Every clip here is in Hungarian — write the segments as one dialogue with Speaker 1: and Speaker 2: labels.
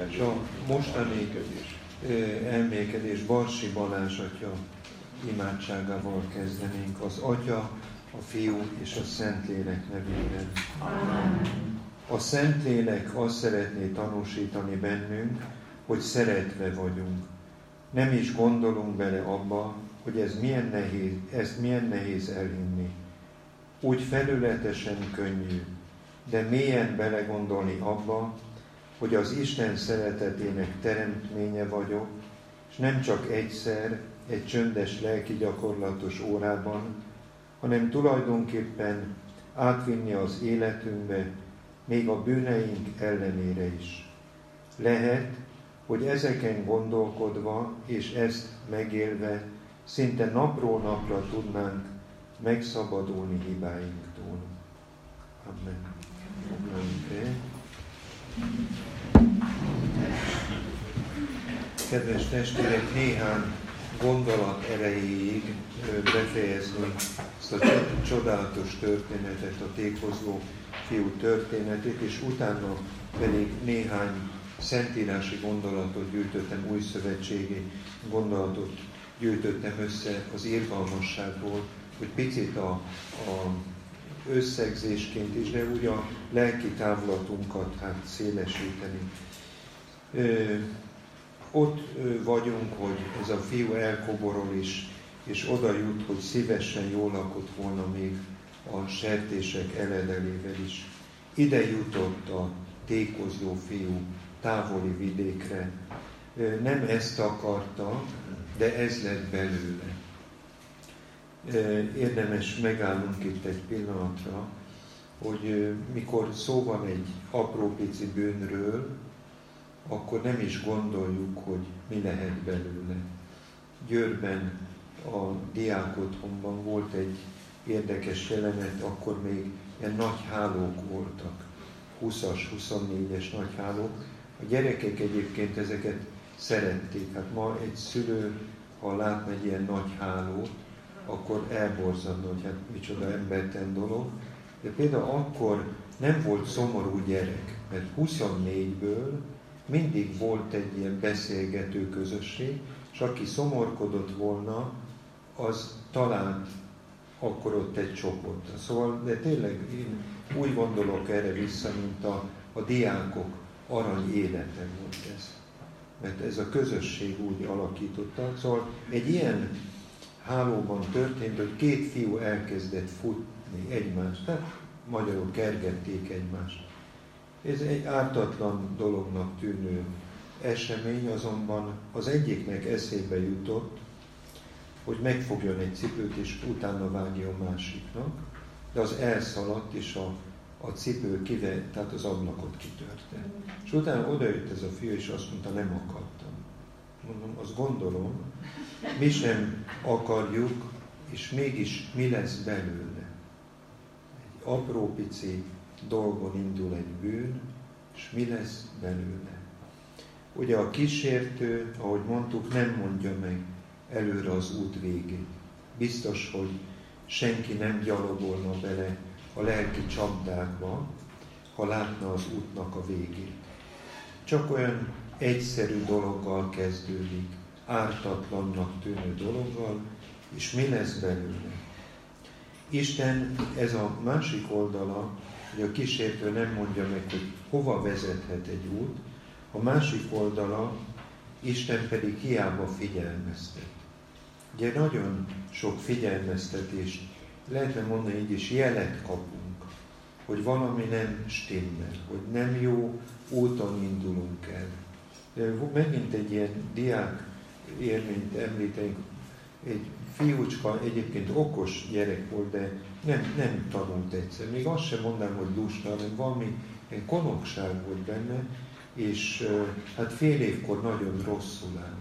Speaker 1: És a mostani elmékedés Barsi Balázs atya imádságával kezdenénk, az Atya, a Fiú és a Szentlélek nevében. A Szentlélek azt szeretné tanúsítani bennünk, hogy szeretve vagyunk. Nem is gondolunk bele abba, hogy ezt milyen nehéz elhinni. Úgy felületesen könnyű, de mélyen belegondolni abba, hogy az Isten szeretetének teremtménye vagyok, és nem csak egyszer, egy csöndes lelki gyakorlatos órában, hanem tulajdonképpen átvinni az életünkbe, még a bűneink ellenére is. Lehet, hogy ezeken gondolkodva és ezt megélve szinte napról napra tudnánk megszabadulni hibáinktól. Amen. Kedves testvérek, néhány gondolat erejéig befejezni ezt a csodálatos történetet, a tékozló fiú történetét, és utána pedig néhány szentírási gondolatot gyűjtöttem, újszövetségi gondolatot gyűjtöttem össze az irgalmasságról, hogy picit a összegzésként is, de úgy a lelki távlatunkat szélesíteni. Ott vagyunk, hogy ez a fiú elkoborol is, és oda jut, hogy szívesen jól lakott volna még a sertések eledelével is. Ide jutott a tékozló fiú távoli vidékre. Nem ezt akarta, de ez lett belőle. Érdemes megállnunk itt egy pillanatra, hogy mikor szó van egy apró pici bűnről, akkor nem is gondoljuk, hogy mi lehet belőle. Győrben, a diákotthonban volt egy érdekes jelenet, akkor még ilyen nagy hálók voltak, 20-as, 24-es nagy hálók. A gyerekek egyébként ezeket szerették. Hát ma egy szülő, ha látna egy ilyen nagy hálót, akkor elborzadna, hogy hát micsoda embertelen dolog. De például akkor nem volt szomorú gyerek, mert 24-ből mindig volt egy ilyen beszélgető közösség, és aki szomorkodott volna, az talált akkor ott egy csoport. Szóval, de tényleg én úgy gondolok erre vissza, mint a diákok arany élete volt ez. Mert ez a közösség úgy alakította. Szóval egy ilyen hálóban történt, hogy két fiú elkezdett futni egymást, tehát magyarul kergették egymást. Ez egy ártatlan dolognak tűnő esemény, azonban az egyiknek eszébe jutott, hogy megfogjon egy cipőt, és utána vágja a másiknak, de az elszaladt, és a cipő tehát az ablakot kitörte. És utána odajött ez a fiú, és azt mondta, nem akartam. Mondom, azt gondolom, mi sem akarjuk, és mégis mi lesz belőle. Egy apró pici dolgon indul egy bűn, és mi lesz belőle. Ugye a kísértő, ahogy mondtuk, nem mondja meg előre az út végét. Biztos, hogy senki nem gyalogolna bele a lelki csapdákba, ha látna az útnak a végét. Csak olyan egyszerű dologgal kezdődik, ártatlannak tűnő dologgal, és mi lesz belőle. Isten, ez a másik oldala, hogy a kísértő nem mondja meg, hogy hova vezethet egy út, a másik oldala, Isten pedig hiába figyelmeztet. Ugye nagyon sok figyelmeztetést, lehetne mondani így is, jelet kapunk, hogy valami nem stimmel, hogy nem jó úton indulunk el. De megint egy ilyen diák élményt említenénk, egy fiúcska, egyébként okos gyerek volt, de nem tanult egyszer. Még azt sem mondanám, hogy lusta, hanem valami konokság volt benne, és hát fél évkor nagyon rosszul áll.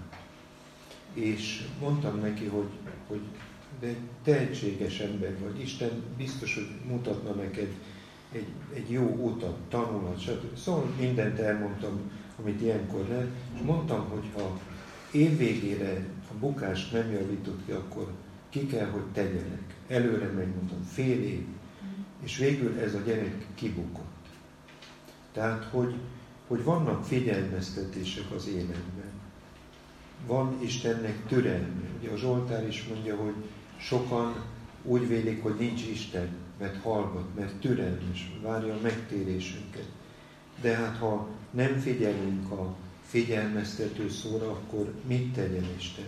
Speaker 1: És mondtam neki, hogy de tehetséges ember vagy, Isten biztos, hogy mutatna neked egy jó utat, tanulat, stb. Szóval mindent elmondtam, amit ilyenkor lehet, és mondtam, hogy ha évvégére a bukást nem javított ki, akkor ki kell, hogy tegyenek. Előre megmondtam, fél év. És végül ez a gyerek kibukott. Tehát, hogy vannak figyelmeztetések az életben. Van Istennek türelme. Ugye a Zsoltár is mondja, hogy sokan úgy vélik, hogy nincs Isten, mert hallgat, mert türelmes, várja a megtérésünket. De hát ha nem figyelünk a figyelmeztető szóra, akkor mit tegyen Isten?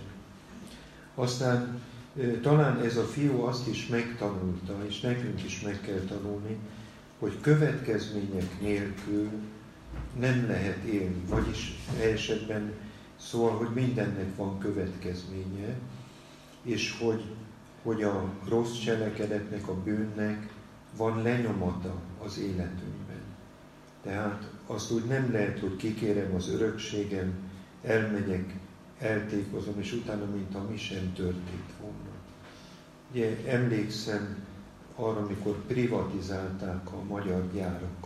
Speaker 1: Aztán talán ez a fiú azt is megtanulta, és nekünk is meg kell tanulni, hogy következmények nélkül nem lehet élni. Vagyis esetben szól, hogy mindennek van következménye, és hogy a rossz cselekedetnek, a bűnnek van lenyomata az életünkben. Tehát azt úgy nem lehet, hogy kikérem az örökségem, elmegyek, eltékozom, és utána, mintha mi sem történt volna. Ugye emlékszem arra, amikor privatizálták a magyar gyárakat.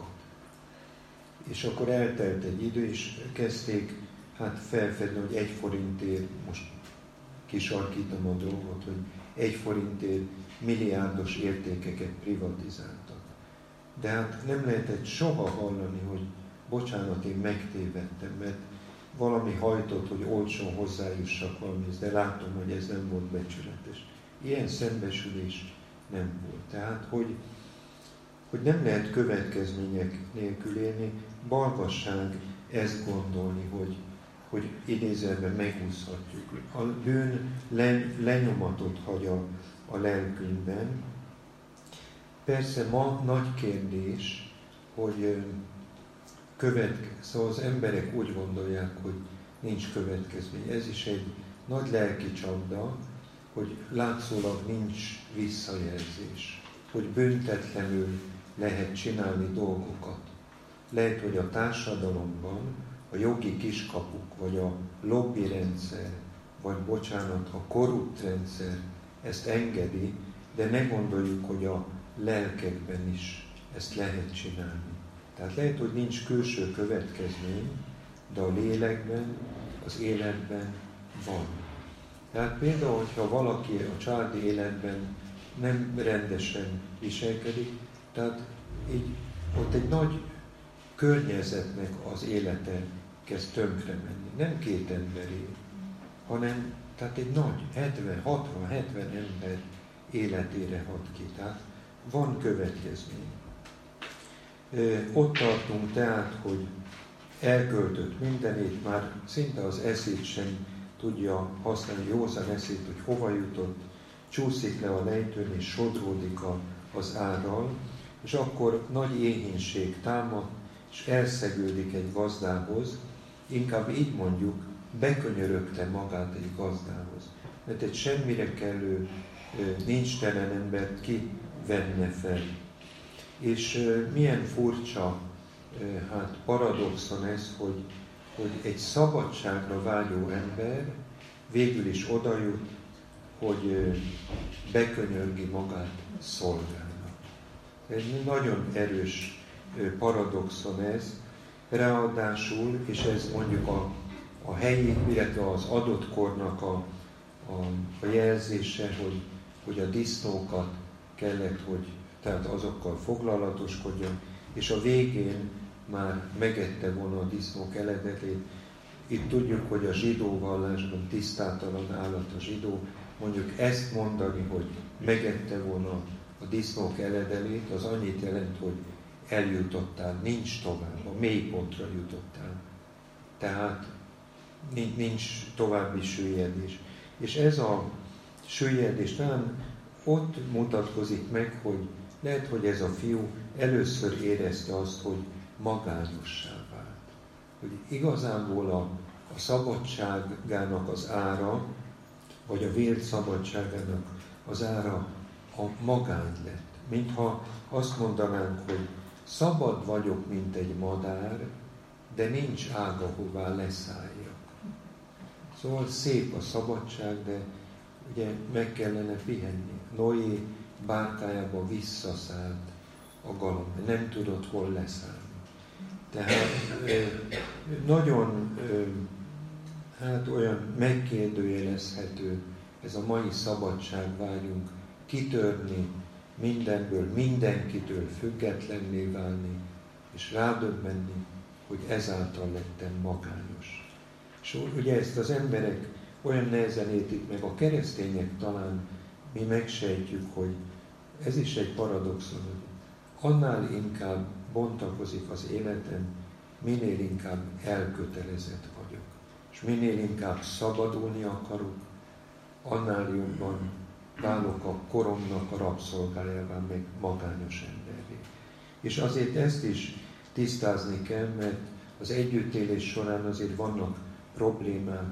Speaker 1: És akkor eltelt egy idő, és kezdték felfedni, hogy 1 forintért, most kisarkítom a dolgot, hogy 1 forintért milliárdos értékeket privatizáltak. De hát nem lehetett soha hallani, hogy bocsánat, én megtévedtem, mert valami hajtott, hogy olcsón hozzájussak valamihez, de látom, hogy ez nem volt becsületes. Ilyen szembesülés nem volt. Tehát, hogy nem lehet következmények nélkül élni, balgasság ezt gondolni, hogy idézőben megúszhatjuk. A bűn lenyomatot hagy a lelkünkben. Persze ma nagy kérdés, hogy szóval az emberek úgy gondolják, hogy nincs következmény. Ez is egy nagy lelki csapda, hogy látszólag nincs visszajelzés, hogy büntetlenül lehet csinálni dolgokat. Lehet, hogy a társadalomban a jogi kiskapuk, vagy a lobbyrendszer, vagy bocsánat, a korrupt rendszer ezt engedi, de ne gondoljuk, hogy a lelkekben is ezt lehet csinálni. Tehát lehet, hogy nincs külső következmény, de a lélekben, az életben van. Tehát például, hogyha valaki a családi életben nem rendesen viselkedik, tehát így ott egy nagy környezetnek az élete kezd tönkre menni. Nem 2 emberé, hanem tehát egy nagy 60-70 ember életére hat ki. Tehát van következmény. Ott tartunk tehát, hogy elköltött mindenét, már szinte az eszét sem tudja használni, józan eszét, hogy hova jutott, csúszik le a lejtőn és sodródik az árral, és akkor nagy éhínség támad, és elszegődik egy gazdához, inkább így mondjuk, bekönyörögte magát egy gazdához. Mert egy semmire kellő, nincs telen embert ki venne fel. És milyen furcsa paradoxon ez, hogy egy szabadságra vágyó ember végül is odajut, hogy bekönyörgi magát szolgálnak. Egy nagyon erős paradoxon ez, ráadásul, és ez mondjuk a helyi, illetve az adott kornak a jelzése, hogy a disznókat kellett, hogy tehát azokkal foglalatoskodjon, és a végén már megette volna a disznók eledetét. Itt tudjuk, hogy a zsidó vallásban tisztátalan állat a zsidó. Mondjuk ezt mondani, hogy megette volna a disznók eledetét, az annyit jelent, hogy eljutottál, nincs tovább, a mélypontra jutottál. Tehát nincs további süllyedés. És ez a süllyedés talán ott mutatkozik meg, hogy lehet, hogy ez a fiú először érezte azt, hogy magányossá vált. Hogy igazából a szabadságának az ára, vagy a vélt szabadságának az ára a magány lett. Mintha azt mondanánk, hogy szabad vagyok, mint egy madár, de nincs ága, hová leszálljak. Szóval szép a szabadság, de ugye meg kellene pihenni. Noé bárkájába visszaszállt a galamb, nem tudott hol leszállni. Tehát nagyon olyan megkérdőjelezhető ez a mai szabadságvágyunk, kitörni mindenből, mindenkitől függetlenné válni, és rádöbbenni, hogy ezáltal lettem magányos. És ugye ezt az emberek olyan nehezen értik meg, a keresztények talán mi megsejtjük, hogy ez is egy paradoxon, hogy annál inkább bontakozik az életem, minél inkább elkötelezett vagyok. És minél inkább szabadulni akarok, annál jobban válok a koromnak a rabszolgájává, meg magányos emberré. És azért ezt is tisztázni kell, mert az együttélés során azért vannak problémák,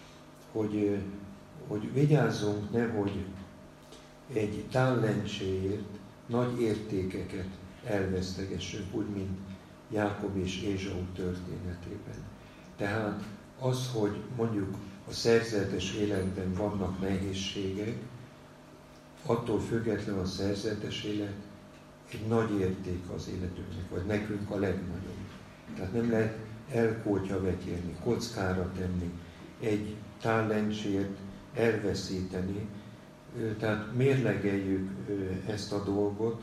Speaker 1: hogy vigyázzunk, nehogy egy tállencséért nagy értékeket elvesztegessünk, úgy, mint Jákob és Ézsau történetében. Tehát az, hogy mondjuk a szerzetes életben vannak nehézségek, attól függetlenül a szerzetes élet egy nagy érték az életünknek, vagy nekünk a legnagyobb. Tehát nem lehet elkótya vetélni, kockára tenni, egy tállencsért elveszíteni, tehát mérlegeljük ezt a dolgot,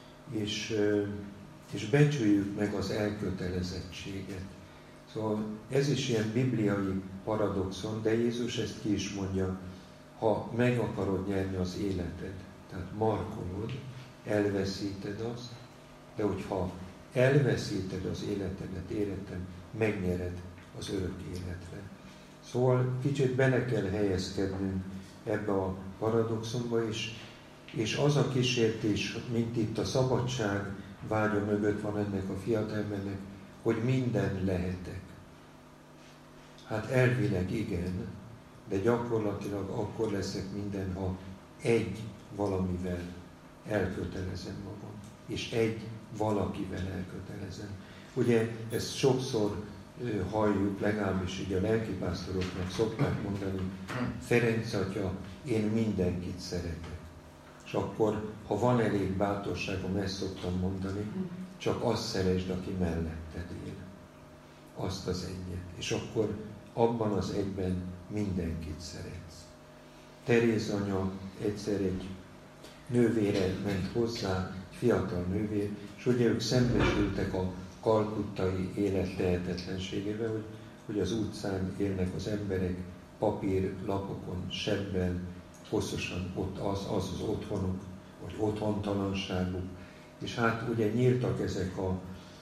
Speaker 1: és becsüljük meg az elkötelezettséget. Szóval ez is ilyen bibliai paradoxon, de Jézus ezt ki is mondja, ha meg akarod nyerni az életed, tehát markolod, elveszíted azt, de hogyha elveszíted az életedet, életem, megnyered az örök életre. Szóval kicsit bele kell helyezkednünk ebbe a paradoxonba is, és az a kísértés, mint itt a szabadság vágya mögött van ennek a fiatalembernek, hogy minden lehetek. Hát elvileg igen, de gyakorlatilag akkor leszek minden, ha egy valamivel elkötelezem magam, és egy valakivel elkötelezem. Ugye ezt sokszor halljuk, legalábbis így a lelkipásztoroknak szokták mondani, Ferenc atya, én mindenkit szeretek. És akkor, ha van elég bátorságom, ezt szoktam mondani, csak azt szeresd, aki melletted él. Azt az egyet. És akkor abban az egyben mindenkit szeretsz. Teréz anya egyszer egy nővére ment hozzá, fiatal nővér, és ugye ők szembesültek a kalkuttai élet lehetetlenségével, hogy az utcán élnek az emberek, papírlapokon, sebbel, hosszasan ott az otthonuk, vagy otthontalanságuk. És hát ugye nyíltak ezek a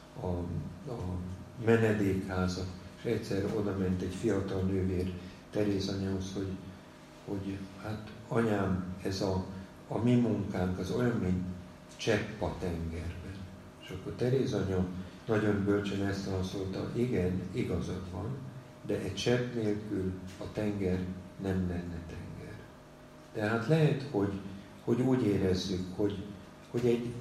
Speaker 1: menedékházak, és egyszer oda ment egy fiatal nővér Teréz anyához, hogy hát anyám, ez a mi munkánk az olyan, mint csepp a tengerben. És akkor Teréz anya nagyon bölcsen ezt válaszolta, igen, igazad van, de egy csepp nélkül a tenger nem lenne tenger. Tehát lehet, hogy úgy érezzük, hogy egy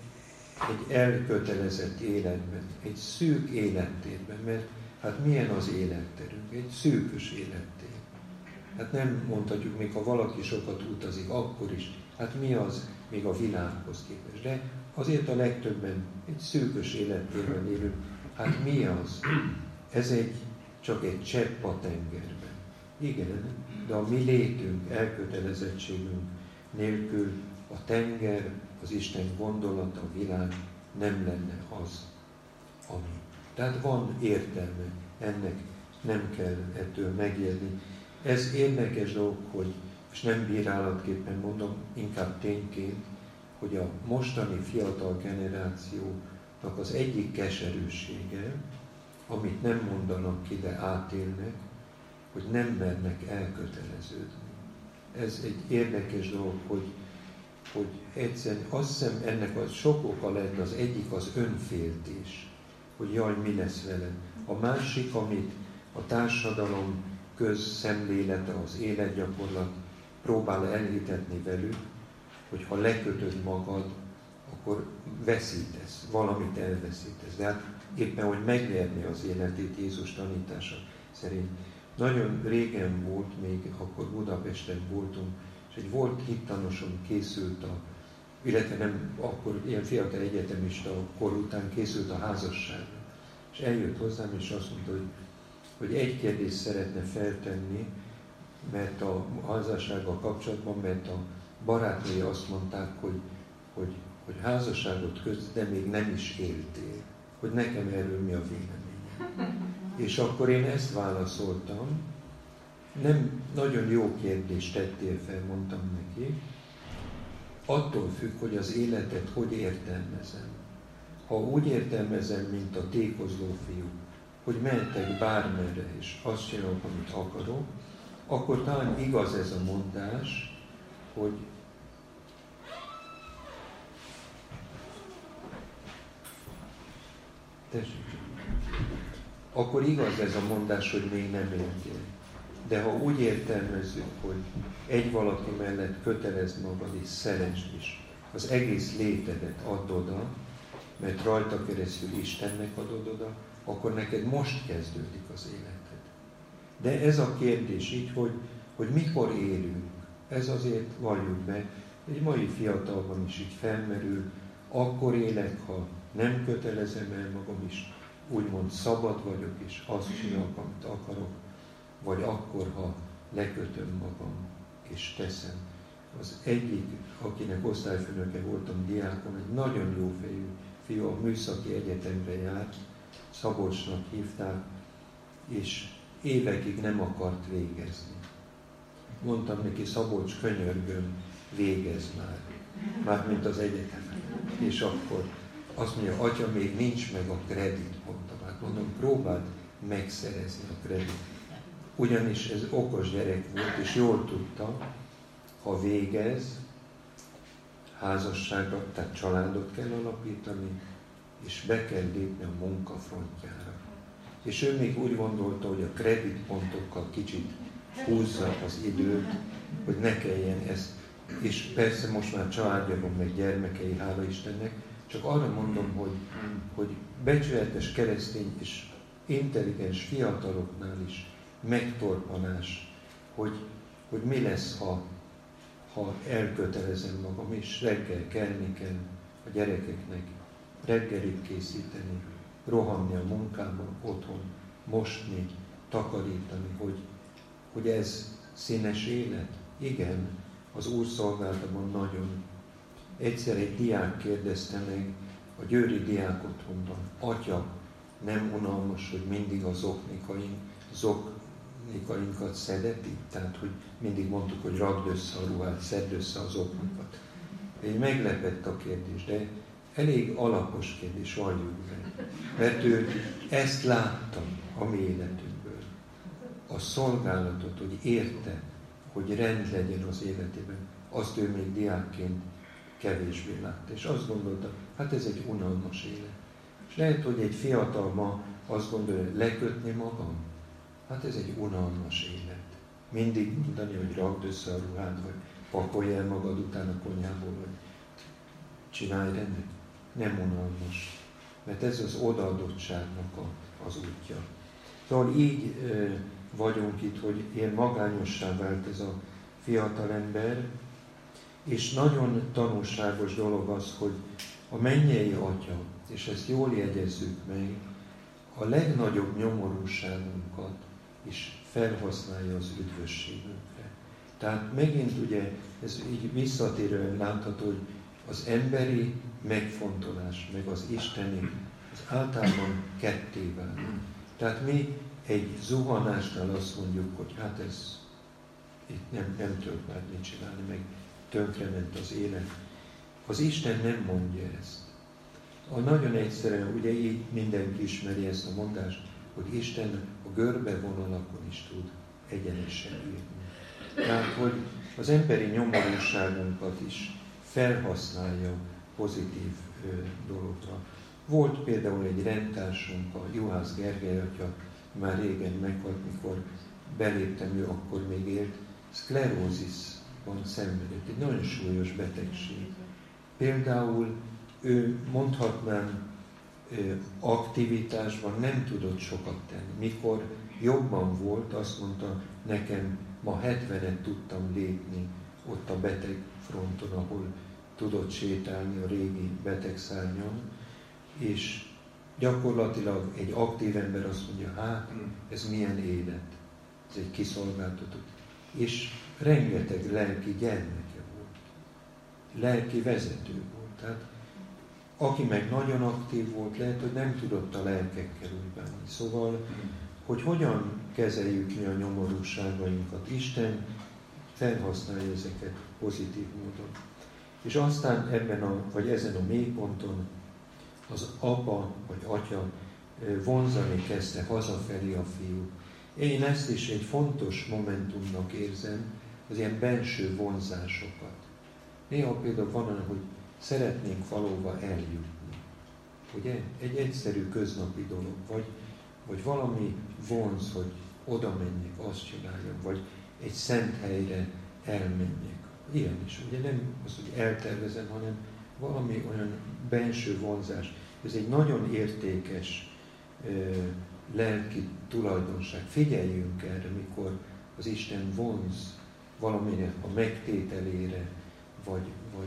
Speaker 1: elkötelezett életben, egy szűk élettérben, mert hát milyen az életterünk? Egy szűkös élettér. Hát nem mondhatjuk, még ha valaki sokat utazik, akkor is. Hát mi az még a világhoz képest? De azért a legtöbben egy szűkös élettérben élünk. Hát mi az? Ez csak egy csepp a tengerben. Igen, de a mi létünk, elkötelezettségünk nélkül a tenger, az Isten gondolata, a világ nem lenne az, ami. Tehát van értelme ennek, nem kell ettől megijedni. Ez érdekes dolog, és nem bírálatképpen mondom, inkább tényként, hogy a mostani fiatal generációnak az egyik keserűsége, amit nem mondanak ki, de átélnek, hogy nem mernek elköteleződni. Ez egy érdekes dolog, hogy egyszerűen azt hiszem ennek a sok oka lenne, az egyik az önféltés, hogy jaj, mi lesz velem. A másik, amit a társadalom közszemlélete, az életgyakorlat próbál elhitetni velük, hogy ha lekötöd magad, akkor veszítesz, valamit elveszítesz. De hát éppen, hogy megnyerni az életét Jézus tanítása szerint. Nagyon régen volt, még akkor Budapesten voltunk, és egy volt hittanoson készült illetve nem, akkor ilyen fiatal egyetemista kor után készült a házasságra. És eljött hozzám, és azt mondta, hogy egy kérdést szeretne feltenni, mert a házassággal kapcsolatban, mert a barátnői azt mondták, hogy házasságot közt, de még nem is éltél. Hogy nekem erről mi a véleményem. És akkor én ezt válaszoltam, nem nagyon jó kérdést tettél fel, mondtam neki, attól függ, hogy az életet hogy értelmezem. Ha úgy értelmezem, mint a tékozló fiú, hogy mehetek bármerre, és azt csinálok, amit akarok, akkor talán igaz ez a mondás, hogy akkor igaz ez a mondás, hogy még nem értél. De ha úgy értelmezzük, hogy egy valaki mellett kötelezd magad és szeresd is, az egész létedet add oda, mert rajta keresztül Istennek adod oda, akkor neked most kezdődik az életed. De ez a kérdés így, hogy mikor élünk, ez azért valljuk be, egy mai fiatalban is így felmerül, akkor élek, ha nem kötelezem el magam is, úgymond szabad vagyok, és azt csinálok, amit akarok, vagy akkor, ha lekötöm magam, és teszem. Az egyik, akinek osztályfőnöke voltam, diákon, egy nagyon jó fejű fiú, a műszaki egyetemre járt, Szabolcsnak hívták, és évekig nem akart végezni. Mondtam neki, Szabolcs, könyörgöm, végezz már. Mármint az egyetemen. És akkor azt mondja, atya, még nincs meg a kredit, mondtam. Hát mondom, próbáld megszerezni a kredit. Ugyanis ez okos gyerek volt, és jól tudta, ha végez, házasságra, tehát családot kell alapítani, és be kell lépni a munkafrontjára. És ő még úgy gondolta, hogy a kreditpontokkal kicsit húzza az időt, hogy ne kelljen ezt. És persze most már családja van, meg gyermekei, hála Istennek, csak arra mondom, hogy becsületes keresztény és intelligens fiataloknál is megtorpanás, hogy mi lesz, ha elkötelezem magam, és reggel kelni kell a gyerekeknek, reggelit készíteni, rohanni a munkába, otthon, mosni, takarítani, hogy ez színes élet. Igen, az Úr szolgálatban nagyon. Egyszer egy diák kérdezte meg a győri diák otthonban, atya, nem unalmas, hogy mindig az oknikainkat szedeti? Tehát, hogy mindig mondtuk, hogy rakd össze a ruhát, szedd össze az oknikat. Egy meglepett a kérdés, de elég alapos kérdés, valljuk be. Mert ő ezt látta a mi életünkből. A szolgálatot, hogy érte, hogy rend legyen az életében, azt ő még diákként kevésbé látta. És azt gondolta, hát ez egy unalmas élet. És lehet, hogy egy fiatal ma azt gondolja, hogy lekötni magam, hát ez egy unalmas élet. Mindig mondani, hogy rakd össze a ruhád, vagy pakolj el magad után a konyhából, vagy csinálj rendet. Nem unalmas. Mert ez az odaadottságnak az útja. Szóval így vagyunk itt, hogy ilyen magányossá vált ez a fiatal ember, és nagyon tanulságos dolog az, hogy a mennyei Atya, és ezt jól jegyezzük meg, a legnagyobb nyomorúságunkat is felhasználja az üdvösségünkre. Tehát megint ugye, ez így visszatérően látható, hogy az emberi megfontolás, meg az isteni, az általában ketté válik. Tehát mi egy zuhanásnál azt mondjuk, hogy hát ez itt nem tudok már mit csinálni, meg tönkrement az élet. Az Isten nem mondja ezt. Nagyon egyszerűen, ugye így mindenki ismeri ezt a mondást, hogy Isten a görbe vonalakon is tud egyenesen írni. Tehát, hogy az emberi nyomorúságunkat is felhasználja pozitív dologra. Volt például egy rendtársunk, a Juhász Gergely atya, már régen meghalt, mikor beléptem, ő akkor még élt, szklerózisban szenvedett, egy nagyon súlyos betegség. Például ő, mondhatnám, aktivitásban nem tudott sokat tenni. Mikor jobban volt, azt mondta nekem, ma 70-et tudtam lépni ott a beteg fronton, ahol tudott sétálni a régi betegszárnyon, és gyakorlatilag egy aktív ember azt mondja, hát ez milyen élet, ez egy kiszolgáltatott. És rengeteg lelki gyermeke volt, lelki vezető volt. Tehát aki meg nagyon aktív volt, lehet, hogy nem tudott a lelkekkel úgy bánni. Szóval, hogy hogyan kezeljük mi a nyomorúságainkat. Isten felhasználja ezeket pozitív módon. És aztán ezen a mélyponton az apa vagy atya vonzani kezdte hazafelé a fiút. Én ezt is egy fontos momentumnak érzem, az ilyen benső vonzásokat. Néha például van olyan, hogy szeretnénk valóban eljutni. Ugye? Egy egyszerű köznapi dolog, vagy valami vonz, hogy oda menjek, azt csináljam, vagy egy szent helyre elmenjek. Ilyen is. Ugye nem az, hogy eltervezem, hanem valami olyan benső vonzás. Ez egy nagyon értékes lelki tulajdonság. Figyeljünk erre, mikor az Isten vonz valamire a megtételére, vagy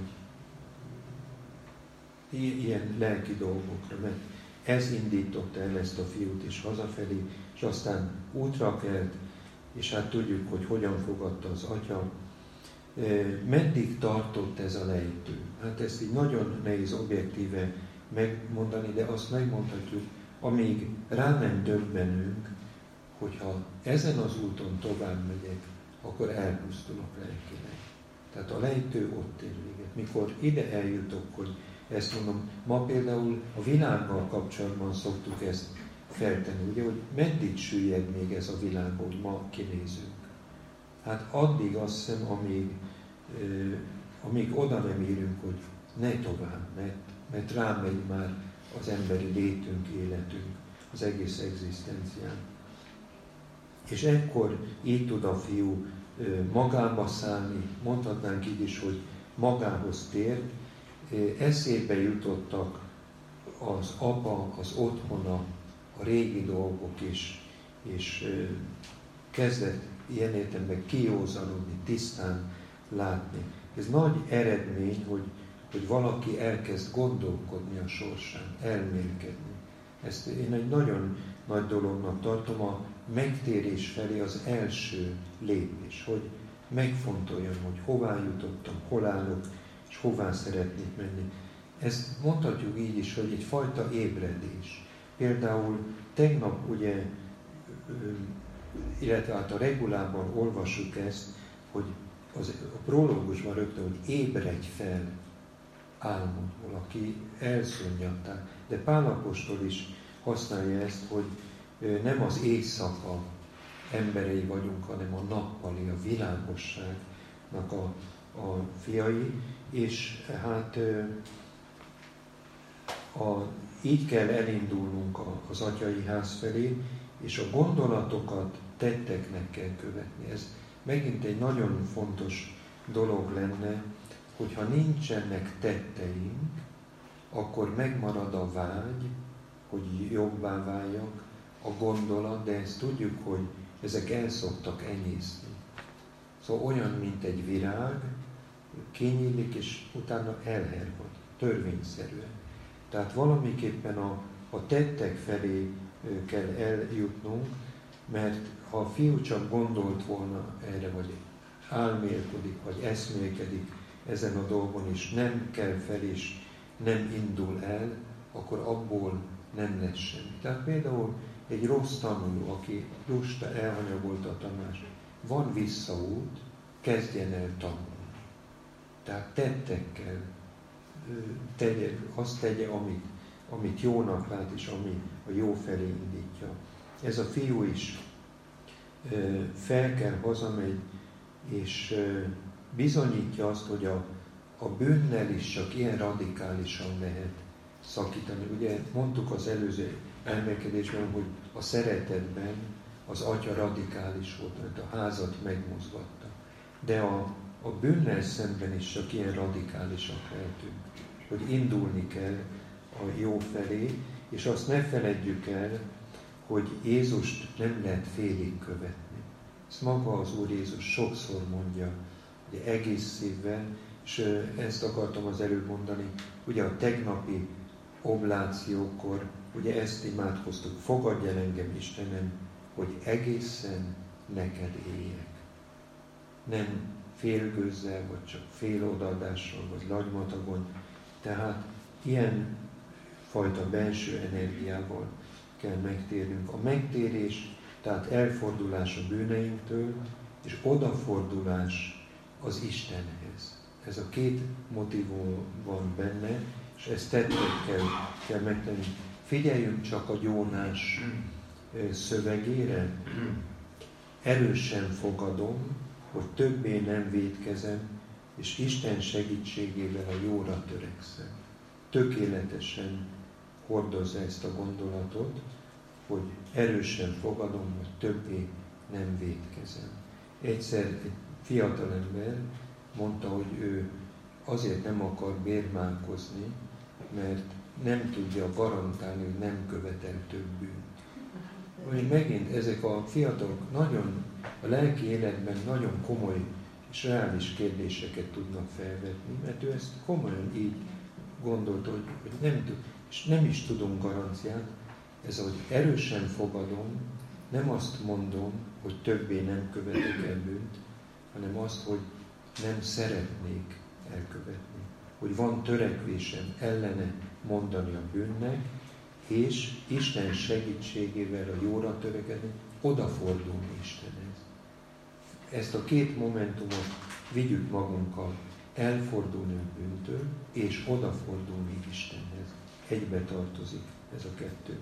Speaker 1: ilyen lelki dolgokra, mert ez indította el ezt a fiút is hazafelé, és aztán útra kelt, és hát tudjuk, hogy hogyan fogadta az atya. Meddig tartott ez a lejtő? Hát ezt így nagyon nehéz objektíve megmondani, de azt megmondhatjuk, amíg rá nem döbbenünk, hogyha ezen az úton tovább megyek, akkor elpusztulok lelkileg. Tehát a lejtő ott ér véget. Mikor ide eljutok, hogy ezt mondom, ma például a világgal kapcsolatban szoktuk ezt feltenni, ugye, hogy meddig süllyed még ez a világ, hogy ma kinézünk. Hát addig azt hiszem, amíg oda nem érünk, hogy ne tovább, mert rámegy már az emberi létünk, életünk, az egész egzisztencián. És ekkor így tud a fiú magába szállni, mondhatnánk így is, hogy magához tért, eszébe jutottak az apa, az otthona, a régi dolgok is, és kezdett ilyen értelemben kiózanodni, tisztán látni. Ez nagy eredmény, hogy valaki elkezd gondolkodni a sorsán, elmélkedni. Ezt én egy nagyon nagy dolognak tartom, a megtérés felé az első lépés, hogy megfontoljam, hogy hová jutottam, hol állok, és hová szeretnék menni. Ezt mondhatjuk így is, hogy egyfajta ébredés. Például tegnap ugye, illetve hát a regulában olvassuk ezt, hogy a prológusban rögtön, hogy ébredj fel álmodból, aki elszunnyadták. De Pál apostol is használja ezt, hogy nem az éjszaka emberei vagyunk, hanem a nappali, a világosságnak a fiai, és hát így kell elindulnunk az atyai ház felé, és a gondolatokat tetteknek kell követni. Ez megint egy nagyon fontos dolog lenne, hogyha nincsenek tetteink, akkor megmarad a vágy, hogy jobbá váljak, a gondolat, de ezt tudjuk, hogy ezek el szoktak enyészni. Szóval olyan, mint egy virág, kinyílik, és utána elhervad, törvényszerűen. Tehát valamiképpen a tettek felé kell eljutnunk, mert ha a fiú csak gondolt volna erre, vagy álmélkodik, vagy eszmélkedik ezen a dolgon, és nem kell fel, és nem indul el, akkor abból nem lesz semmi. Tehát például egy rossz tanuló, aki lusta, elhanyagolta a tanást, van visszaút, kezdjen el tanulni. Tehát tettekkel azt tegye, amit jónak lát, és ami a jó felé indítja. Ez a fiú is fel kell, hazamegy, és bizonyítja azt, hogy a bűnnel is csak ilyen radikálisan lehet szakítani. Ugye mondtuk az előző elmélkedésben, hogy a szeretetben az atya radikális volt, mert a házat megmozgatta. De a bűnnel szemben is csak ilyen radikálisak lehetünk, hogy indulni kell a jó felé, és azt ne feledjük el, hogy Jézust nem lehet félig követni. Ezt maga az Úr Jézus sokszor mondja, ugye egész szívvel, és ezt akartam az előbb mondani, ugye a tegnapi oblációkor, ugye ezt imádkoztuk, fogadj el engem, Istenem, hogy egészen neked éljek. Nem félgőzzel, vagy csak fél odaadással, vagy lagymatagon. Tehát ilyen fajta belső energiával kell megtérnünk. A megtérés, tehát elfordulás a bűneinktől, és odafordulás az Istenhez. Ez a két motívum van benne, és ezt tettekkel kell megtenni. Figyeljünk csak a Jónás szövegére. Erősen fogadom, hogy többé nem vétkezem, és Isten segítségével a jóra törekszem. Tökéletesen hordozza ezt a gondolatot, hogy erősen fogadom, hogy többé nem vétkezem. Egyszer egy fiatalember mondta, hogy ő azért nem akar bérmálkozni, mert nem tudja garantálni, hogy nem követel több bűnt. Hogy megint ezek a fiatalok nagyon, a lelki életben nagyon komoly és reális kérdéseket tudnak felvetni, mert ő ezt komolyan így gondolta, hogy nem tud, és nem is tudunk garanciát. Ez, hogy erősen fogadom, nem azt mondom, hogy többé nem követek el bűnt, hanem azt, hogy nem szeretnék elkövetni. Hogy van törekvésem ellene mondani a bűnnek, és Isten segítségével a jóra törekedni, odafordulni Istenhez. Ezt a két momentumot vigyük magunkkal, elfordulni a bűntől, és odafordulni Istenhez. Egybe tartozik ez a kettő.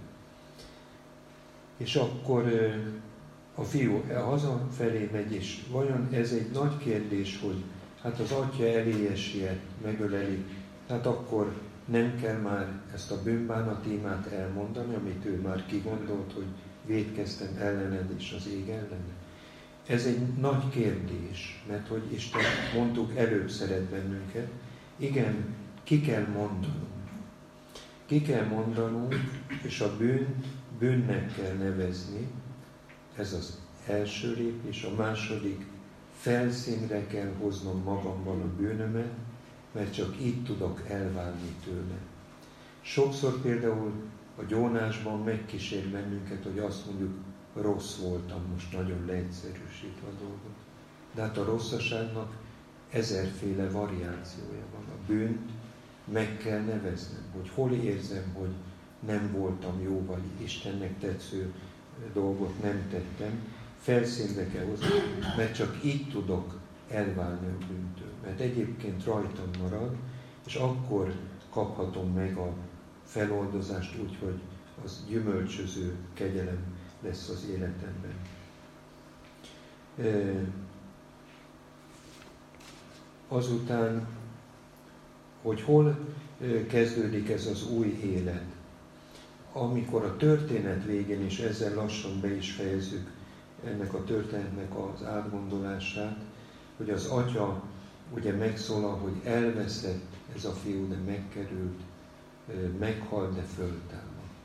Speaker 1: És akkor a fiú hazafelé megy, és vajon ez egy nagy kérdés, hogy hát az atya eléje siet, megöleli, hát akkor nem kell már ezt a bűnbánatímát elmondani, amit ő már kigondolt, hogy vétkeztem ellened és az ég ellen. Ez egy nagy kérdés, mert hogy Isten, mondtuk, előbb szeret bennünket. Igen, ki kell mondanunk. Ki kell mondanunk, és a bűnt bűnnek kell nevezni. Ez az első lépés. A második, felszínre kell hoznom magamban a bűnömet, mert csak így tudok elválni tőle. Sokszor például a gyónásban megkísér bennünket, hogy azt mondjuk, rossz voltam, most nagyon leegyszerűsítve a dolgot. De hát a rosszaságnak ezerféle variációja van. A bűnt meg kell neveznem, hogy hol érzem, hogy nem voltam jó, vagy Istennek tetsző dolgot nem tettem. Felszínre kell hozni, mert csak így tudok elválni a bűntől. Mert egyébként rajtam marad, és akkor kaphatom meg a feloldozást úgy, hogy az gyümölcsöző kegyelem lesz az életemben. Azután, hogy hol kezdődik ez az új élet. Amikor a történet végén, és ezzel lassan be is fejezzük ennek a történetnek az átgondolását, hogy az atya ugye megszólal, hogy elveszett ez a fiú, de megkerült, meghalt, de föltámadt.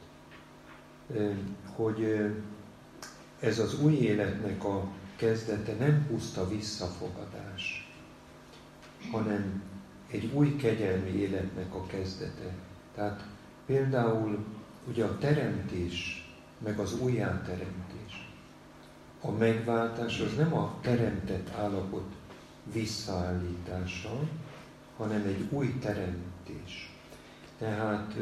Speaker 1: Hogy ez az új életnek a kezdete nem puszta visszafogadás, hanem egy új kegyelmi életnek a kezdete. Tehát például ugye a teremtés, meg az újjáteremtés. A megváltás az nem a teremtett állapot visszaállítása, hanem egy új teremtés. Tehát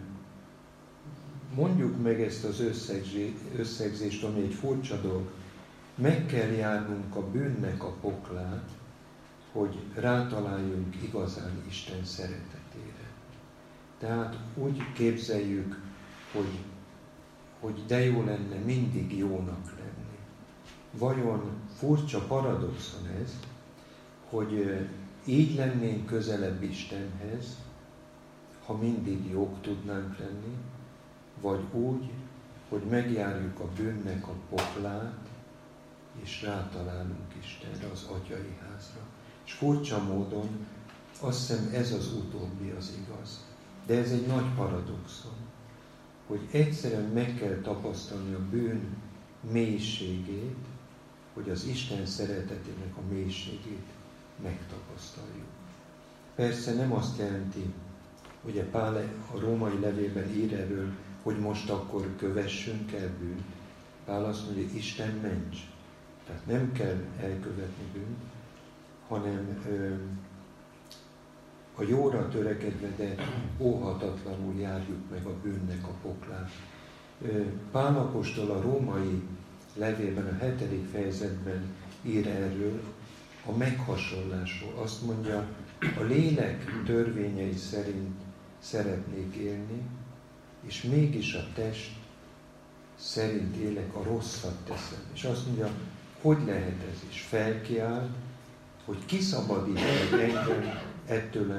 Speaker 1: mondjuk meg ezt az összegzést, ami egy furcsa dolog. Meg kell járnunk a bűnnek a poklát, hogy rátaláljunk igazán Isten szeretetére. Tehát úgy képzeljük, hogy de jó lenne mindig jónak lenni. Vajon furcsa paradoxon ez, hogy így lennénk közelebb Istenhez, ha mindig jók tudnánk lenni, vagy úgy, hogy megjárjuk a bűnnek a poklát, és rátalálunk Istenre, az atyai házra. És furcsa módon azt hiszem ez az utóbbi az igaz. De ez egy nagy paradoxon, hogy egyszerűen meg kell tapasztalni a bűn mélységét, hogy az Isten szeretetének a mélységét megtapasztaljuk. Persze nem azt jelenti, ugye Pál a római levélben ír erről, hogy most akkor kövessünk el bűnt. Pál azt mondja, hogy Isten ments. Tehát nem kell elkövetni bűnt, hanem a jóra törekedve, de óhatatlanul járjuk meg a bűnnek a poklát. Pál apostol a római levélben, a 7. fejezetben ír erről, a meghasonlásról. Azt mondja, a lélek törvényei szerint szeretnék élni, és mégis a test szerint élek, a rosszat teszem. És azt mondja, hogy lehet ez is? Felkiáll, hogy kiszabadít meg engem ettől a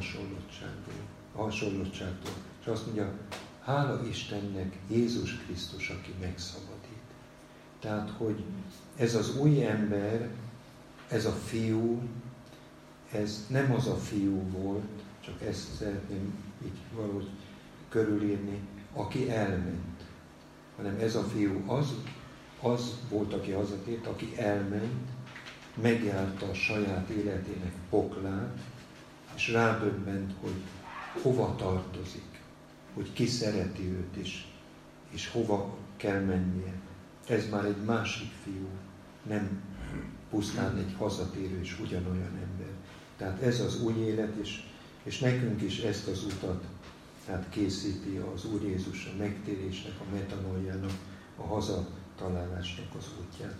Speaker 1: meghasonlottságtól. És azt mondja, hála Istennek, Jézus Krisztus, aki megszabadít. Tehát, hogy ez az új ember, ez a fiú, ez nem az a fiú volt, csak ezt szeretném így valahogy körülírni, aki elment, hanem ez a fiú az volt, aki hazatért, aki elment, megjárta a saját életének poklát, és rádöbbent, hogy hova tartozik, hogy ki szereti őt is, és hova kell mennie. Ez már egy másik fiú, nem pusztán egy hazatérő és ugyanolyan ember. Tehát ez az új élet, és nekünk is ezt az utat készíti az Úr Jézus a megtérésnek, a metanoljának, a hazatalálásnak az útját.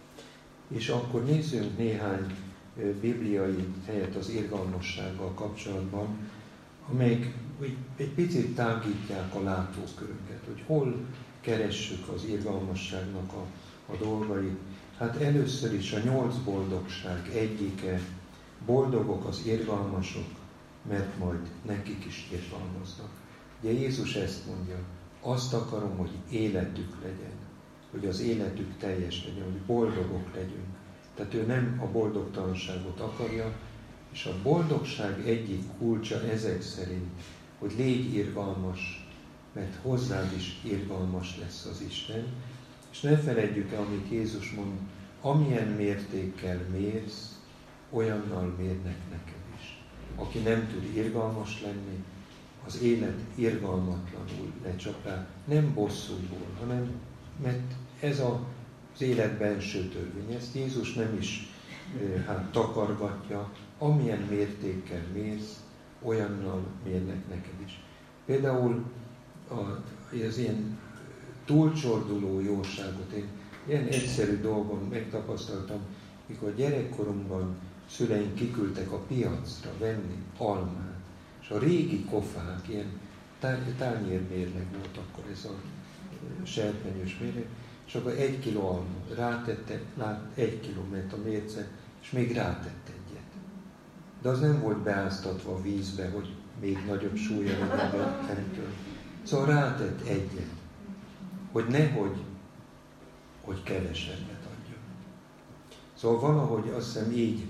Speaker 1: És akkor nézzünk néhány bibliai helyet az irgalmassággal kapcsolatban, amelyek egy picit tágítják a látókörünket, hogy hol keressük az irgalmasságnak a dolgait. Hát először is a 8 boldogság egyike, boldogok az irgalmasok, mert majd nekik is irgalmaznak. Ugye Jézus ezt mondja, azt akarom, hogy életük legyen, hogy az életük teljes legyen, hogy boldogok legyünk. Tehát ő nem a boldogtalanságot akarja, és a boldogság egyik kulcsa ezek szerint, hogy légy irgalmas, mert hozzád is irgalmas lesz az Isten. És ne feledjük el, amit Jézus mond, amilyen mértékkel mérsz, olyannal mérnek neked is. Aki nem tud irgalmas lenni, az élet irgalmatlanul lecsap rá, nem bosszúból, hanem mert ez az élet belső törvény. Ezt Jézus nem is takargatja, amilyen mértékkel mérsz, olyannal mérnek neked is. Például az ilyen túlcsorduló jóságot, én ilyen egyszerű dolgon megtapasztaltam, mikor gyerekkorunkban szüleink kiküldtek a piacra venni almát, és a régi kofák, ilyen tányérmérleg volt akkor ez a serpenyős mérleg, és akkor 1 kiló alma, rátette, 1 kiló ment a mérce, és még rátett egyet. De az nem volt beáztatva a vízbe, hogy még nagyobb súlya legyen fentől. Szóval rátett egyet, hogy nehogy, hogy kevesebbet adjon. Szóval valahogy azt hiszem így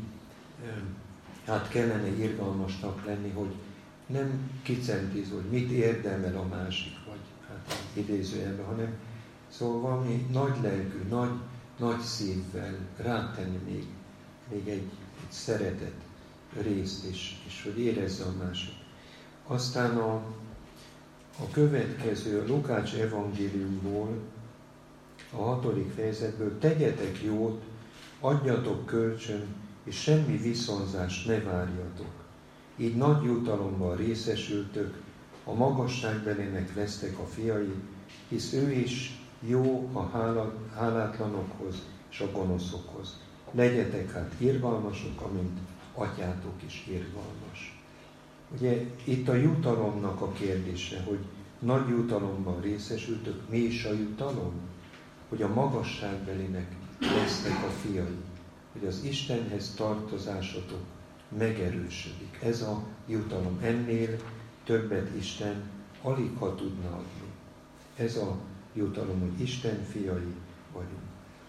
Speaker 1: kellene irgalmasnak lenni, hogy nem kicentíz, hogy mit érdemel a másik, vagy idézőjelben, hanem szóval valami nagy lelkű, nagy szívvel rátenni még egy szeretet részt is, és hogy érezze a másik. Aztán a következő, a Lukács evangéliumból, a 6. fejezetből, tegyetek jót, adjatok kölcsön, és semmi viszonzást ne várjatok. Így nagy jutalommal részesültök, a magasságbelének lesztek a fiai, hisz ő is jó a hálátlanokhoz és a gonoszokhoz. Legyetek hát irgalmasok, amint atyátok is irgalmas. Ugye itt a jutalomnak a kérdése, hogy nagy jutalomban részesültök, mi is a jutalom? Hogy a magasságbelének lesztek a fiai, hogy az Istenhez tartozásotok megerősödik. Ez a jutalom. Ennél többet Isten aligha tudna adni. Ez a jutalom, hogy Isten fiai vagyunk.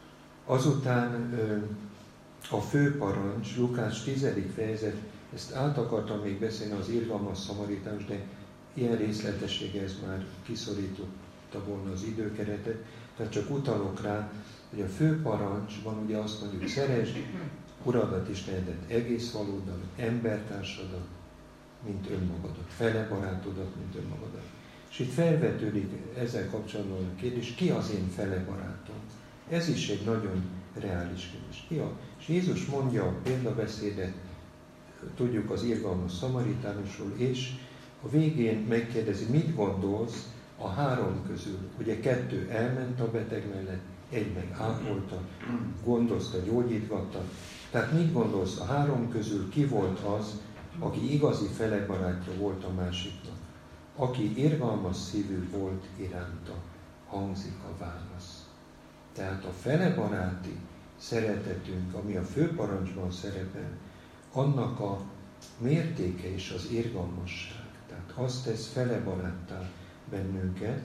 Speaker 1: Azután a fő parancs, Lukács 10. fejezet, ezt át akartam még beszélni az irgalmas szamaritánus, de ilyen részletessége ez már kiszorította volna az időkeretet, tehát csak utalok rá, hogy a fő parancsban ugye azt mondjuk, szeresd Uradat Istenedet egész valóddal, embertársadat, mint önmagadat, fele barátodat, mint önmagadat. És itt felvetődik ezzel kapcsolatban a kérdés, ki az én fele barátom? Ez is egy nagyon reális kérdés. És Jézus mondja a példabeszédet tudjuk az irgalmas szamaritánusról, és a végén megkérdezi, mit gondolsz a három közül. Ugye 2 elment a beteg mellett, 1 meg ápolta, gondozta, gyógyítgatta. Tehát mit gondolsz a 3 közül, ki volt az, aki igazi felebarátja volt a másiknak? Aki irgalmas szívű volt iránta, hangzik a válasz. Tehát a felebaráti szeretetünk, ami a főparancsban szerepel, annak a mértéke is az irgalmasság. Tehát azt tesz felebaráttá bennünket,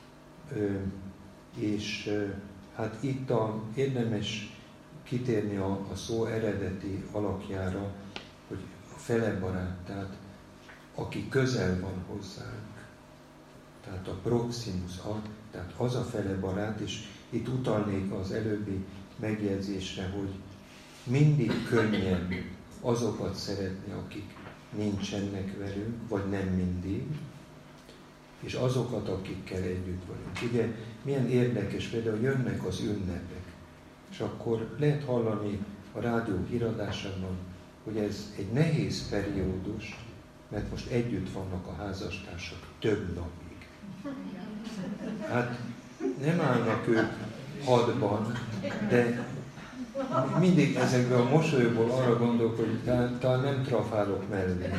Speaker 1: és hát itt érdemes kitérni a szó eredeti alakjára, hogy a felebarát, tehát aki közel van hozzánk. Tehát a proximus, tehát az a felebarát, és itt utalnék az előbbi megjegyzésre, hogy mindig könnyebb azokat szeretni, akik nincsenek velünk, vagy nem mindig, és azokat, akikkel együtt vagyunk. Ugye milyen érdekes, például jönnek az ünnepek, és akkor lehet hallani a rádió híradásában, hogy ez egy nehéz periódus, mert most együtt vannak a házastársak több napig. Hát nem állnak ők 6-ban, de mindig ezekből a mosolyból arra gondolok, hogy talán nem trafálok mellé.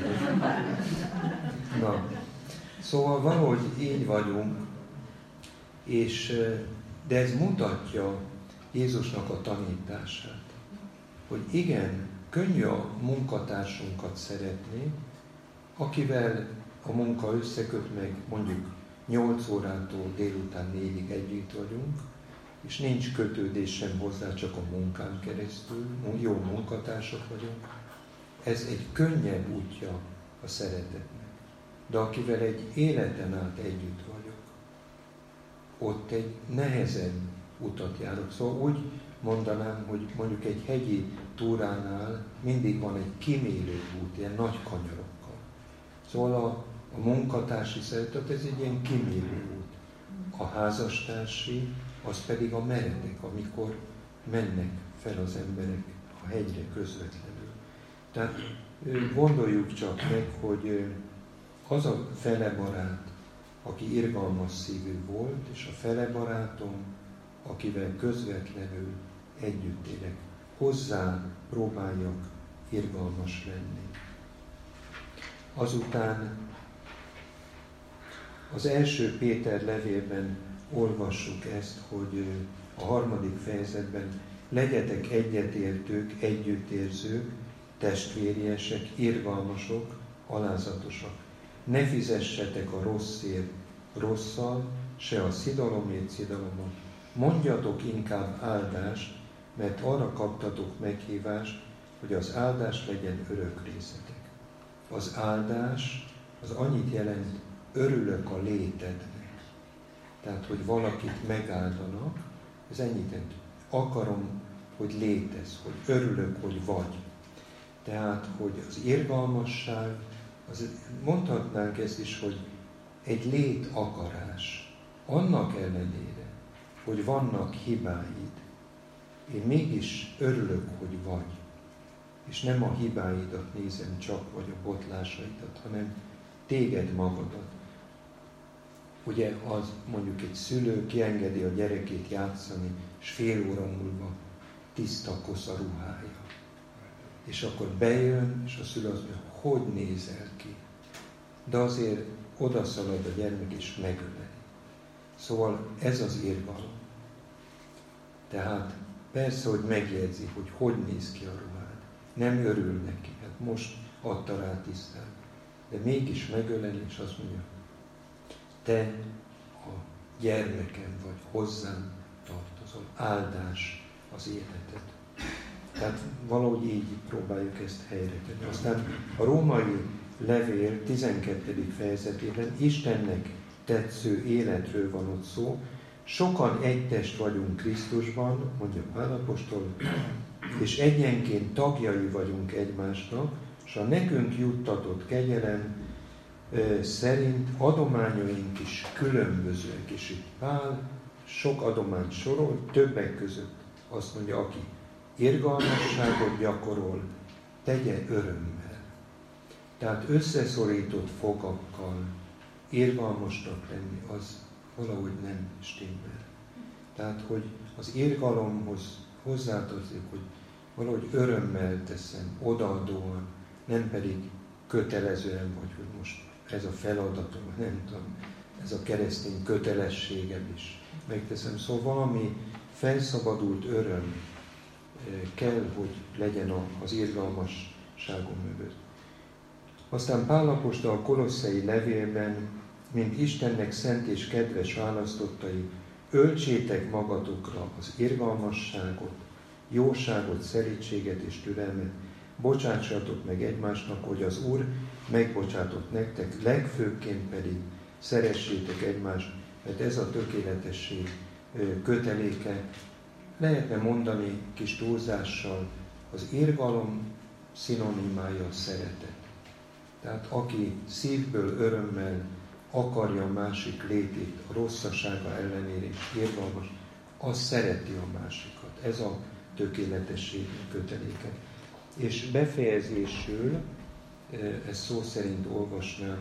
Speaker 1: Na, szóval valahogy így vagyunk, de ez mutatja Jézusnak a tanítását, hogy igen, könnyű a munkatársunkat szeretni, akivel a munka összeköt, meg mondjuk 8 órától délután 4-ig együtt vagyunk, és nincs kötődés sem hozzá, csak a munkán keresztül, jó munkatársak vagyunk. Ez egy könnyebb útja a szeretetnek. De akivel egy életen át együtt vagyok, ott egy nehezebb utat járok. Szóval úgy mondanám, hogy mondjuk egy hegyi túránál mindig van egy kimélő út, ilyen nagy kanyarokkal. Szóval a munkatársi szeretet, ez egy ilyen kimélő út. A házastársi, az pedig a meredek, amikor mennek fel az emberek a hegyre közvetlenül. Tehát gondoljuk csak meg, hogy az a felebarát, aki irgalmas szívű volt, és a felebarátom, akivel közvetlenül együtt élek, hozzá próbáljak irgalmas lenni. Azután az első Péter levélben olvassuk ezt, hogy a 3. fejezetben legyetek egyetértők, együttérzők, testvériesek, irgalmasok, alázatosak. Ne fizessetek a rosszért rosszal, se a szidalomért szidalomot. Mondjatok inkább áldást, mert arra kaptatok meghívást, hogy az áldás legyen örök részetek. Az áldás az annyit jelent, örülök a létednek. Tehát, hogy valakit megáldanak, ez ennyit jelent. Akarom, hogy létez, hogy örülök, hogy vagy. Tehát, hogy az irgalmasság, mondhatnánk ezt is, hogy egy lét akarás. Annak ellenére, hogy vannak hibáid, én mégis örülök, hogy vagy. És nem a hibáidat nézem csak, vagy a botlásaidat, hanem téged magadat. Ugye az mondjuk egy szülő kiengedi a gyerekét játszani, és fél óra múlva tiszta kosz a ruhája. És akkor bejön, és a szülő azt mondja, hogy nézel ki? De azért odaszalad a gyermek, és megöleli. Szóval ez az irgalom. Tehát persze, hogy megjegyzi, hogy néz ki a ruhád. Nem örül neki, hát most adta rá tisztán. De mégis megöleli, és azt mondja, te a gyermekem vagy, hozzám tartozol, áldás az életed. Tehát valahogy így próbáljuk ezt helyre tenni. Aztán a római levél 12. fejezetében Istennek tetsző életről van ott szó. Sokan egy test vagyunk Krisztusban, mondja Pál apostol, és egyenként tagjai vagyunk egymásnak, és a nekünk juttatott kegyelem szerint adományaink is különbözőek. És itt Pál sok adományt sorol, többek között azt mondja, aki irgalmasságot gyakorol, tegye örömmel. Tehát összeszorított fogakkal irgalmasnak lenni, az valahogy nem stimmel. Tehát, hogy az irgalomhoz hozzátartozik, hogy valahogy örömmel teszem, odaadóan, nem pedig kötelezően, vagy hogy most ez a feladatom, nem tudom, ez a keresztény kötelességem is megteszem. Szóval valami felszabadult öröm kell, hogy legyen az irgalmasságom mögött. Aztán Pál apostol a kolosszai levélben, mint Istennek szent és kedves választottai, öltsétek magatokra az irgalmasságot, jóságot, szelídséget és türelmet, bocsátsatok meg egymásnak, hogy az Úr megbocsátott nektek, legfőbbként pedig szeressétek egymást, mert ez a tökéletesség köteléke. Lehetne mondani kis túlzással, az irgalom szinonimája a szeretet. Tehát aki szívből, örömmel akarja a másik létét, a rosszasága ellenére is irgalmas, az szereti a másikat. Ez a tökéletesség köteléke. És befejezésül, ezt szó szerint olvasnám,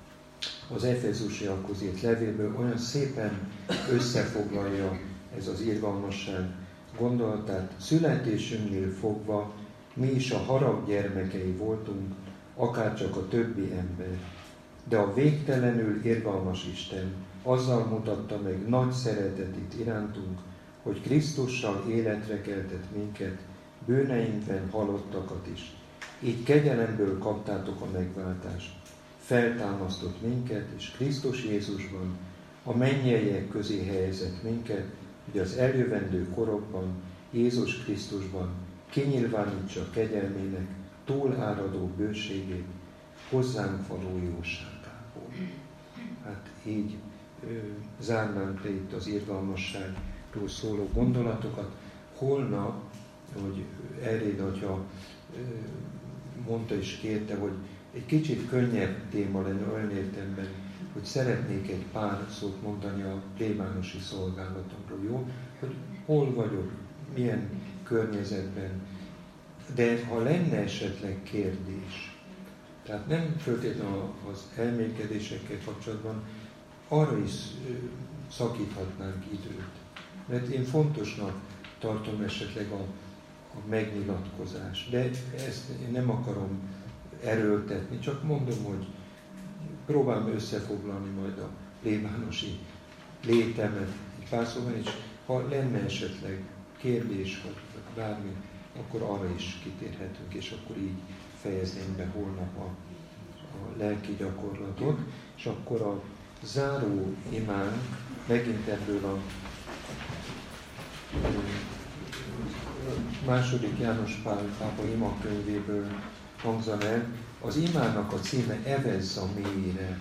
Speaker 1: az Efezusiakhoz írt levélből olyan szépen összefoglalja ez az irgalmasság gondolatát. Születésünknél fogva mi is a harag gyermekei voltunk, akárcsak a többi ember. De a végtelenül irgalmas Isten azzal mutatta meg nagy szeretetét irántunk, hogy Krisztussal életre keltett minket, bűneinkben halottakat is. Így kegyelemből kaptátok a megváltást. Feltámasztott minket, és Krisztus Jézusban, a mennyeiek közé helyezett minket, hogy az eljövendő korokban, Jézus Krisztusban kinyilvánítsa kegyelmének túláradó bőségét hozzánk való jóságából. Hát így zárnánk le itt az irgalmasságról szóló gondolatokat. Holnap, hogy Eréd atya mondta és kérte, hogy egy kicsit könnyebb téma lenne olyan értelemben, hogy szeretnék egy pár szót mondani a plébánosi szolgálatomról, jó? Hogy hol vagyok, milyen környezetben, de ha lenne esetleg kérdés, tehát nem feltétlenül az elmélkedésekkel kapcsolatban, arra is szakíthatnánk időt. Mert én fontosnak tartom esetleg a megnyilatkozás, de ezt én nem akarom erőltetni, csak mondom, hogy próbálom összefoglalni majd a plébánosi létemet egy pár szóban, és ha lenne esetleg kérdés, vagy bármi, akkor arra is kitérhetünk, és akkor így fejezném be holnap a lelki gyakorlatot, és akkor a záró imánk megint ebből a második János Pál pápa imakönyvéből hangzan el. Az imának a címe Evezz a mélyre.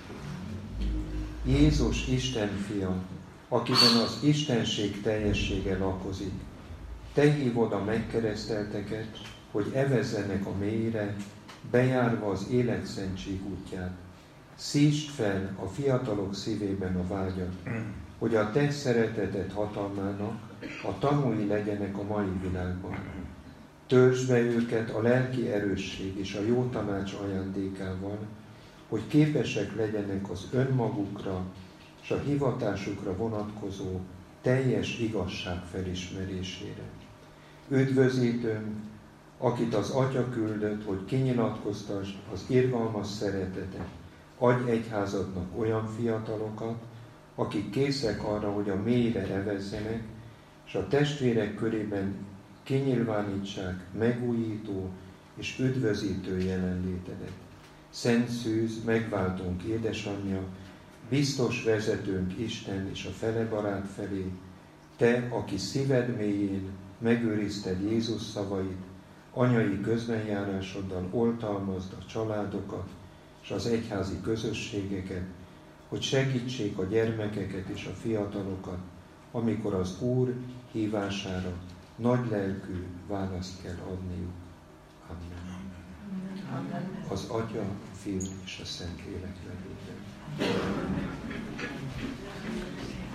Speaker 1: Jézus Isten fia, akiben az Istenség teljessége lakozik. Te hívod a megkeresztelteket, hogy evezzenek a mélyre, bejárva az életszentség útját. Szítsd fel a fiatalok szívében a vágyat, hogy a te szereteted hatalmának a tanúi legyenek a mai világban. Töltsd be őket a lelki erősség és a jó tanács ajándékával, hogy képesek legyenek az önmagukra és a hivatásukra vonatkozó teljes igazság felismerésére. Üdvözítőnk, akit az Atya küldött, hogy kinyilatkoztasd az irgalmas szeretetet, adj egyházadnak olyan fiatalokat, akik készek arra, hogy a mélyre evezzenek, és a testvérek körében kinyilvánítsák megújító és üdvözítő jelenlétedet. Szent Szűz, megváltónk édesanyja, biztos vezetőnk Isten és a fele barát felé, te, aki szíved mélyén megőrizted Jézus szavait, anyai közbenjárásoddal oltalmazd a családokat és az egyházi közösségeket, hogy segítsék a gyermekeket és a fiatalokat, amikor az Úr hívására nagy lelkű választ kell adniuk. Amen. Az Atya, Fiú és a Szentlélek nevében.